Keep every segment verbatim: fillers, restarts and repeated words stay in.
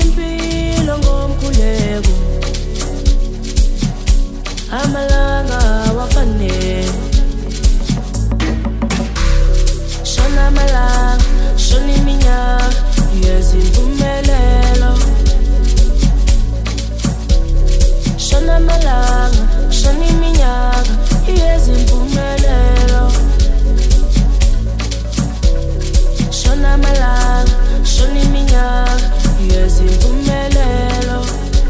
impilo ngomkhuleko, amalanga wafanele. Shona amalanga, shona iminyaka yezimpumelelo. Shona amalanga, shona iminyaka yezimpumelelo. Shona amalanga, shona iminyaka yezimpumelelo.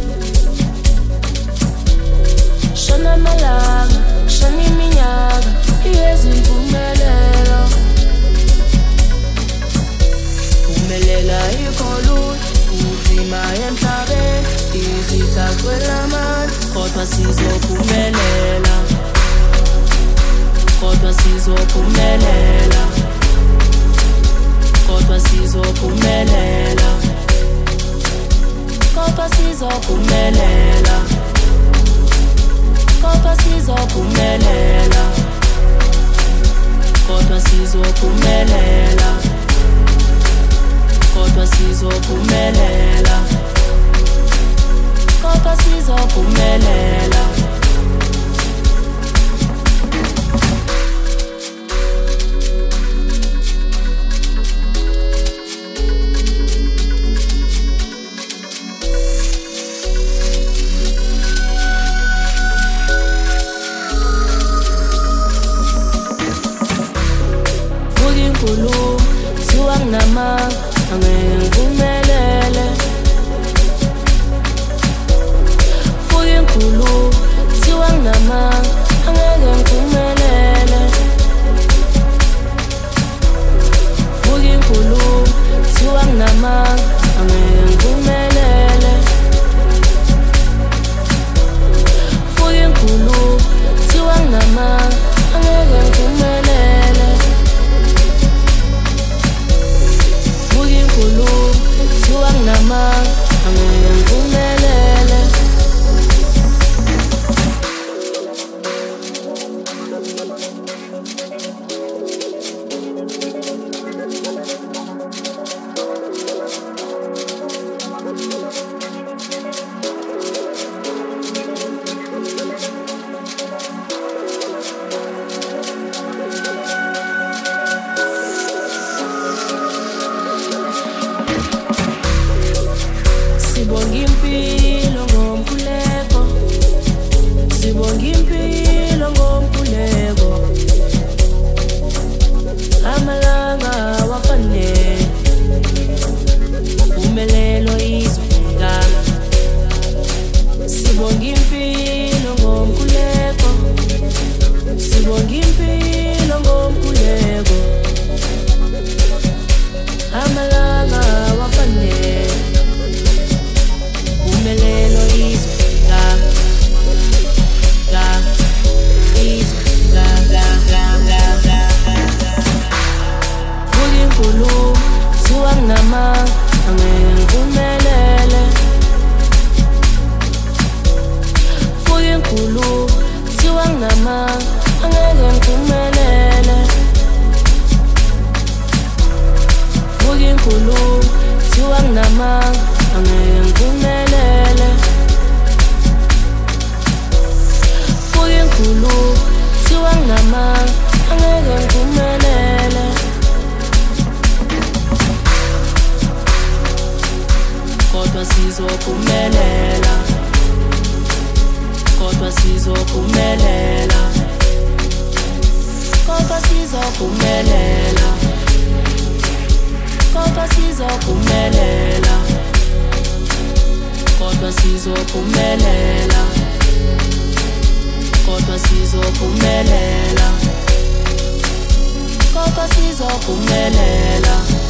Shona amalanga, shona iminyaka yezimpumelelo. Phumelela ikholula, uzima emhlabeni, izitha kwelamandla, kodwa sizophumelela, kodwa sizophumelela, kodwa sizophumelela, kodwa sizophumelela, kodwa sizophumelela, kodwa sizophumelela, kodwa sizophumelela, kodwa sizophumelela. Vuka thiwa nginamanga, angeke ngiphumelele. Vuka inkulu, thiwa nginamanga, angeke ngiphumelele. Vuka inkulu, thiwa nginamanga, angeke ngiphumelele. Vuka inkulu, thiwa nginamanga, angeke ngiphumelele. Vuka inkulu, thiwa nginamanga, angeke ngiphumelele. Sibonga impilo ngomkhuleko, sibonga impilo ngomkhuleko, amalanga wafanele, umpumelelo izofika. Sibonga impilo ngomkhuleko, sibonga impilo ngomkhuleko, amalanga wafanele, umpumelelo izofika, ga, izofika, ga, ga, ga, ga, ga. Vuka inkulu, thiwa nginamanga, angeke ngiphumelele. Vuka inkulu, thiwa nginamanga, angeke ngiphumelele. Vuka inkulu, thiwa nginamanga, angeke ngiphumelele. Vuka inkulu, thiwa nginamanga, angeke ngiphumelele. Kodwa sizophumelela, kodwa sizophumelela, kodwa sizophumelela, kodwa sizophumelela, kodwa sizophumelela, kodwa sizophumelela, kodwa sizophumelela.